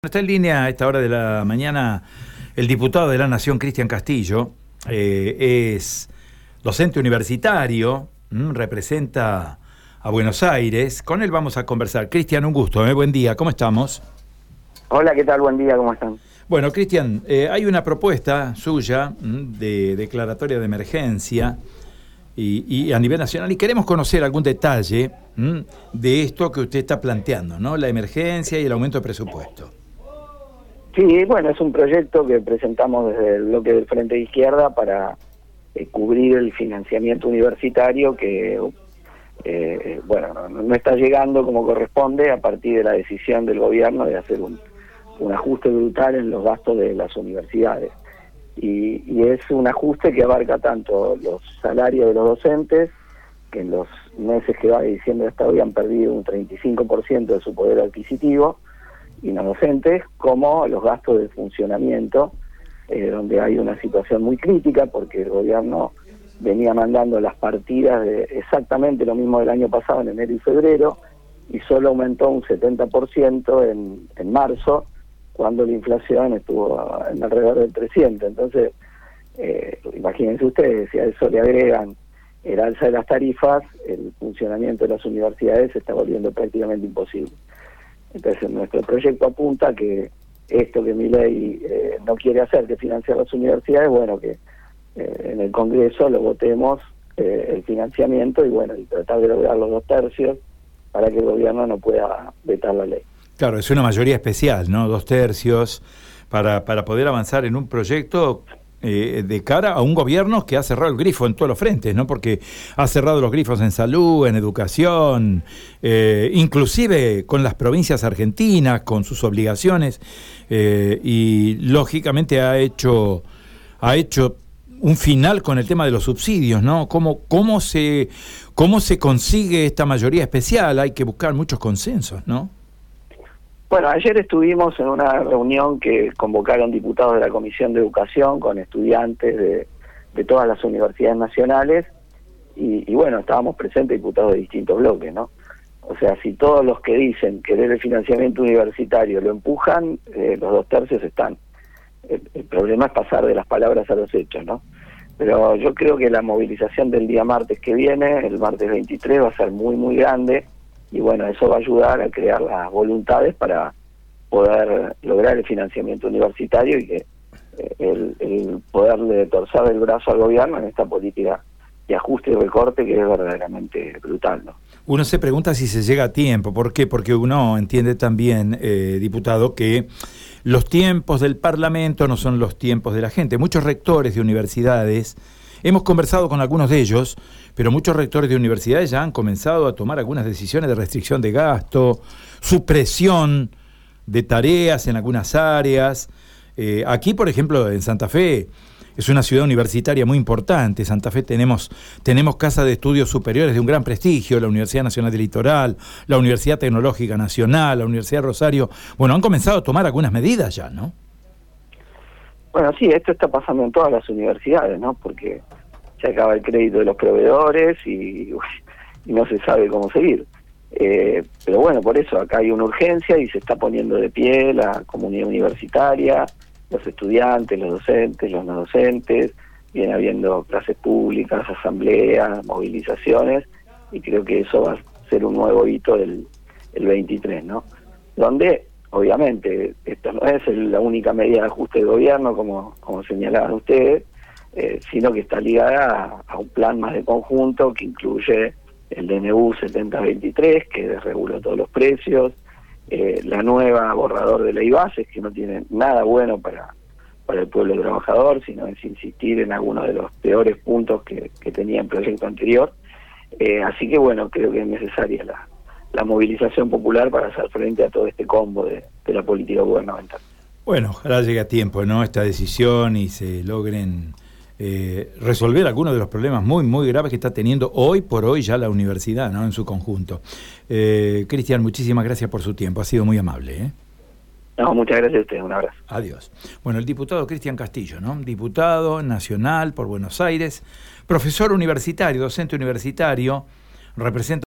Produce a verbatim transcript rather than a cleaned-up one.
Está en línea a esta hora de la mañana el diputado de la Nación, Cristian Castillo. Eh, es docente universitario, ¿m? representa a Buenos Aires. Con él vamos a conversar. Cristian, un gusto, ¿eh? Buen día, ¿cómo estamos? Hola, ¿qué tal? Buen día, ¿cómo están? Bueno, Cristian, eh, hay una propuesta suya ¿m? de declaratoria de emergencia y, y a nivel nacional, y queremos conocer algún detalle ¿m? de esto que usted está planteando, ¿no? La emergencia y el aumento de presupuesto. Sí, bueno, es un proyecto que presentamos desde el bloque del Frente de Izquierda para eh, cubrir el financiamiento universitario que, eh, bueno, no, no está llegando como corresponde a partir de la decisión del gobierno de hacer un, un ajuste brutal en los gastos de las universidades. Y, y es un ajuste que abarca tanto los salarios de los docentes, que en los meses que va de diciembre hasta hoy han perdido un treinta y cinco por ciento de su poder adquisitivo, y no docentes, como los gastos de funcionamiento, eh, donde hay una situación muy crítica porque el gobierno venía mandando las partidas de exactamente lo mismo del año pasado en enero y febrero, y solo aumentó un setenta por ciento en, en marzo, cuando la inflación estuvo en alrededor del trescientos. Entonces, eh, imagínense ustedes, si a eso le agregan el alza de las tarifas, el funcionamiento de las universidades se está volviendo prácticamente imposible. Entonces nuestro proyecto apunta a que esto que Milei eh, no quiere hacer, que financiar las universidades, bueno, que eh, en el Congreso lo votemos eh, el financiamiento y bueno, y tratar de lograr los dos tercios para que el gobierno no pueda vetar la ley. Claro, es una mayoría especial, ¿no? Dos tercios para, para poder avanzar en un proyecto eh, de cara a un gobierno que ha cerrado el grifo en todos los frentes, ¿no? Porque ha cerrado los grifos en salud, en educación, eh, inclusive con las provincias argentinas, con sus obligaciones, eh, y lógicamente ha hecho, ha hecho un final con el tema de los subsidios, ¿no? ¿Cómo, cómo se, cómo se consigue esta mayoría especial? Hay que buscar muchos consensos, ¿no? Bueno, ayer estuvimos en una reunión que convocaron diputados de la Comisión de Educación con estudiantes de, de todas las universidades nacionales y, y bueno, estábamos presentes diputados de distintos bloques, ¿no? O sea, si todos los que dicen querer el financiamiento universitario lo empujan, eh, los dos tercios están. El, el problema es pasar de las palabras a los hechos, ¿no? Pero yo creo que la movilización del día martes que viene, el martes veintitrés, va a ser muy, muy grande. Y bueno, eso va a ayudar a crear las voluntades para poder lograr el financiamiento universitario y que eh, el, el poderle torcer el brazo al gobierno en esta política de ajuste y recorte que es verdaderamente brutal, ¿no? Uno se pregunta si se llega a tiempo. ¿Por qué? Porque uno entiende también, eh, diputado, que los tiempos del Parlamento no son los tiempos de la gente. Muchos rectores de universidades, hemos conversado con algunos de ellos, pero muchos rectores de universidades ya han comenzado a tomar algunas decisiones de restricción de gasto, supresión de tareas en algunas áreas. Eh, aquí, por ejemplo, en Santa Fe, es una ciudad universitaria muy importante. Santa Fe tenemos, tenemos casas de estudios superiores de un gran prestigio, la Universidad Nacional del Litoral, la Universidad Tecnológica Nacional, la Universidad de Rosario. Bueno, han comenzado a tomar algunas medidas ya, ¿no? Bueno, sí, esto está pasando en todas las universidades, ¿no? Porque se acaba el crédito de los proveedores y, y no se sabe cómo seguir. Eh, pero bueno, por eso acá hay una urgencia y se está poniendo de pie la comunidad universitaria, los estudiantes, los docentes, los no docentes, viene habiendo clases públicas, asambleas, movilizaciones, y creo que eso va a ser un nuevo hito el, el veintitrés, ¿no? Donde, obviamente, esta no es la única medida de ajuste del gobierno, como, como señalaban ustedes, eh, sino que está ligada a, a un plan más de conjunto que incluye el D N U setenta veintitrés, que desreguló todos los precios, eh, la nueva borrador de ley bases, que no tiene nada bueno para, para el pueblo trabajador, sino es insistir en algunos de los peores puntos que, que tenía el proyecto anterior. Eh, así que bueno, creo que es necesaria la, la movilización popular para hacer frente a todo este combo de, de la política gubernamental. Bueno, ojalá llegue a tiempo, ¿no?, esta decisión y se logren eh, resolver algunos de los problemas muy, muy graves que está teniendo hoy por hoy ya la universidad, ¿no?, en su conjunto. Eh, Cristian, muchísimas gracias por su tiempo, ha sido muy amable, ¿eh? No, muchas gracias a ustedes, un abrazo. Adiós. Bueno, el diputado Cristian Castillo, ¿no?, diputado nacional por Buenos Aires, profesor universitario, docente universitario, representa